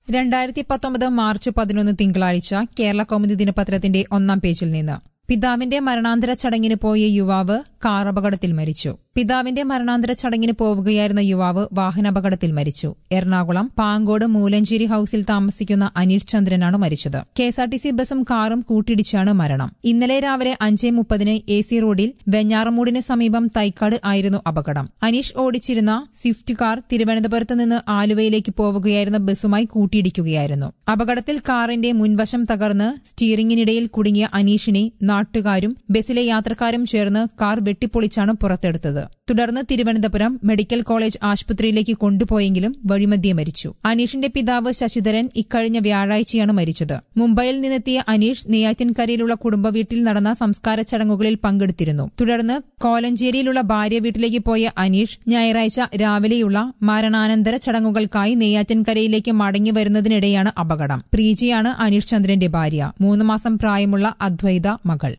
2019 March 11 തിങ്കളാഴ്ച കേരള കൗമുദി ദിനപത്രത്തിന്റെ ഒന്നാം പേജിൽ നിന്ന് പിതാവിന്റെ മരണാന്തര ചടങ്ങിന് പോയ യുവാവ് കാർ അപകടത്തിൽ മരിച്ചു. പിതാവിന്റെ മരണാന്തര ചടങ്ങിന് പോവുകയായിരുന്ന യുവാവ് വാഹനാപകടത്തിൽ മരിച്ചു. എറണാകുളം പാങ്കോട് മൂലഞ്ചേരി ഹൌസിൽ താമസിക്കുന്ന അനീഷ് ചന്ദ്രനാണ് മരിച്ചത്. കെഎസ്ആർടിസി ബസും കാറും കൂട്ടിയിടിച്ചാണ് മരണം. ഇന്നലെ രാവിലെ 5:30 AC റോഡിൽ വെഞ്ഞാറമൂടിന് സമീപം തൈക്കാട് ആയിരുന്നു അപകടം. അനീഷ് ഓടിച്ചിരുന്ന സ്വിഫ്റ്റ് കാർ തിരുവനന്തപുരത്ത് നിന്ന് ആലുവയിലേക്ക് പോവുകയായിരുന്ന ബസുമായി കൂട്ടിയിടിക്കുകയായിരുന്നു. അപകടത്തിൽ കാറിന്റെ മുൻവശം തകർന്ന് സ്റ്റീറിംഗിനിടയിൽ കുടുങ്ങിയ അനീഷിനെ നാട്ടുകാരും ബസിലെ യാത്രക്കാരും ചേർന്ന് കാർ വെട്ടിപ്പൊളിച്ചാണ് പുറത്തെടുത്തത്. തുടർന്ന് തിരുവനന്തപുരം മെഡിക്കൽ കോളേജ് ആശുപത്രിയിലേക്ക് കൊണ്ടുപോയെങ്കിലും വഴിമധ്യേ മരിച്ചു. അനീഷിന്റെ പിതാവ് ശശിധരൻ ഇക്കഴിഞ്ഞ വ്യാഴാഴ്ചയാണ് മരിച്ചത്. മുംബൈയിൽ നിന്നെത്തിയ അനീഷ് നെയ്യാറ്റിൻകരയിലുള്ള കുടുംബ വീട്ടിൽ നടന്ന സംസ്കാര ചടങ്ങുകളിൽ പങ്കെടുത്തിരുന്നു. തുടർന്ന് കോലഞ്ചേരിയിലുള്ള ഭാര്യ വീട്ടിലേക്ക് പോയ അനീഷ് ഞായറാഴ്ച രാവിലെയുള്ള മരണാനന്തര ചടങ്ങുകൾക്കായി നെയ്യാറ്റിൻകരയിലേക്ക് മടങ്ങി വരുന്നതിനിടെയാണ് അപകടം. പ്രീജിയാണ് അനീഷ് ചന്ദ്രന്റെ ഭാര്യ. 3 മാസം പ്രായമുള്ള അദ്വൈത മകൾ.